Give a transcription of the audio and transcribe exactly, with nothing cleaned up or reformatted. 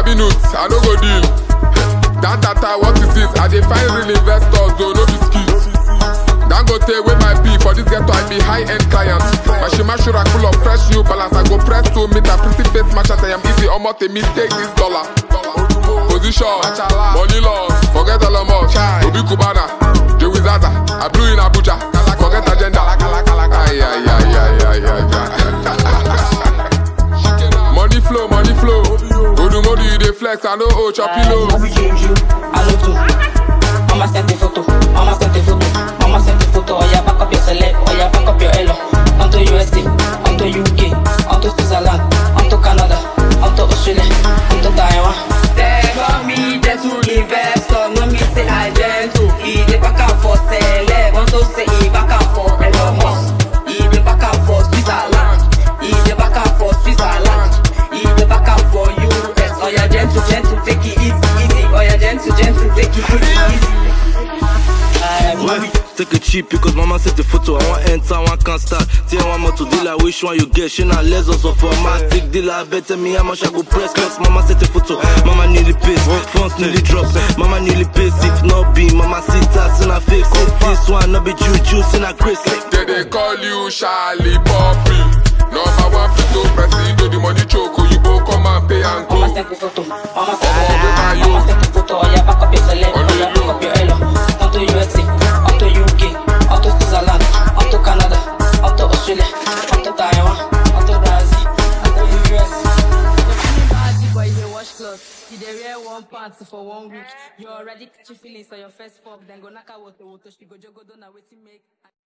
sabi news, I no go deal. That data, what is this? I dey find real investors, though no be skills. Dangote with my P for this ghetto, I be high-end client. Mashima Shura full of fresh new balance. I go press to meet a pretty face match at I am easy. Almost a mistake this dollar. Position, money loss, forget all of us. Obi Kubana, Joey Zaza, I blew in Abuja. Forget agenda. Ay, ay, ay, ay, ay, ay, ay. Money flow, money flow. Odu Modu, you dey flex, I know oh, choppy low. I change you, I know too. Mama sent the photo, mama sent the photo, mama sent the photo. Oh yeah, back up your select, oh yeah, back up your elo. Onto U S A, onto U K, onto Switzerland, onto Canada, onto Australia, onto Taiwan. They got me there to invest, so no me say I dare to. He dey back and forth, select, want to say he back and forth, Elon Musk. He dey back and forth, Switzerland. He dey back and forth, Switzerland. He dey back and forth, U S. Oh yeah, gentle, gentle, take it easy, easy. Oh yeah, gentle, gentle, take it easy, easy. Ouais, take it cheap because mama set the photo. I want enter, I want can't start. Tell one more to deal, which one you get? She not less also for my tick deal. I bet me how much I go press. Cause mama set the photo. Mama nearly pays, funds nearly drop. Mama nearly pays, if not be, mama sit us in a face. This one not be juju, in a Chris. They, they call you Charlie Poppy. Number one photo, press it to the money choke. You go come and pay and go. Mama set the photo, mama set the photo, mama set the photo. Oh yeah, back up your select, oh yeah, back up your elo. Onto U S A, onto U K, onto Switzerland, onto Canada, onto Australia, onto Taiwan, onto Brazil, onto U S. Party boy, they wash clothes. You dey wear one pants for one week. You already catch feelings on your first fuck, then go knock out water, water. She go jogo do na wetin make.